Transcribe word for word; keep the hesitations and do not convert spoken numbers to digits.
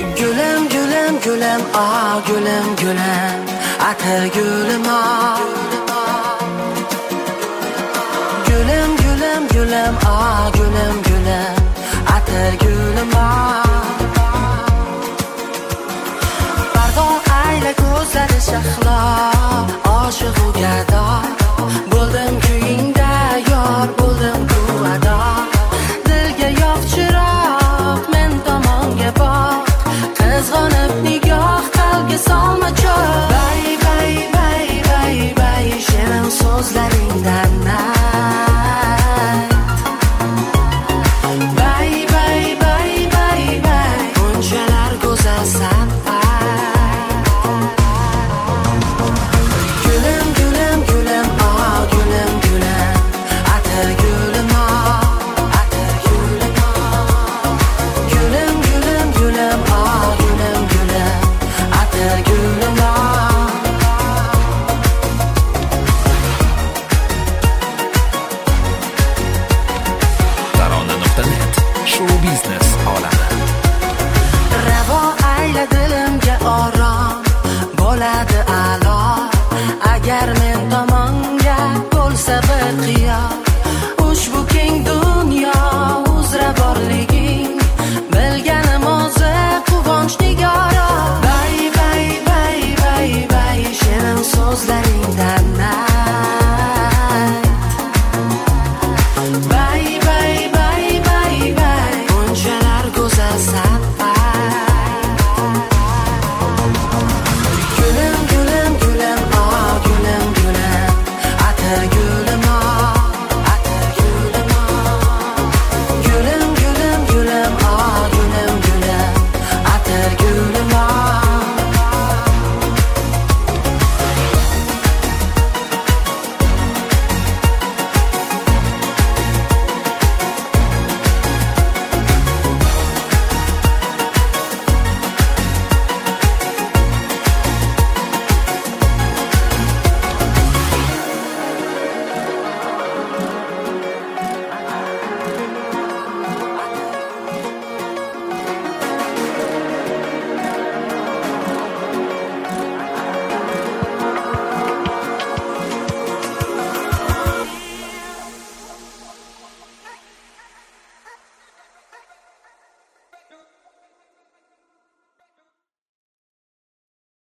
Gülüm gülüm gülüm ah gülüm gülüm Atır gülüm ah Gülüm gülüm gülüm ah gülüm gülüm Atır gülüm ah Pardon ayla ko'zlari shahlo Oshiq u gado Bo'ldim kuyingda yor bo'ldim kuvado Dilga yoq chiroq men tomonga boq Qizg'onib nigoh qalbga solma cho'q Bay bay bay bay bay shirin so'zlaringdan ayt Bay bay bay bay bay bunchalar go'zalsan Gülüm gülüm gülüm ah gülüm gülüm Atır gülüm ah Atır gülüm ah Gülüm gülüm gülüm ah gülüm gülüm Atır gülüm ah Tarona nuqta net Show Business olami Ravo ayla dilimga orom Bo'ladi a'lo Agar men tomonga bo'lsa bir qiyon Ushbu keng dunyo uzra borliging Bilganim o'zi quvonch nigoro Bay bay bay bay bay shirin so'zlaringdan ayt Bay bay bay bay bay bunchalar go'zalsan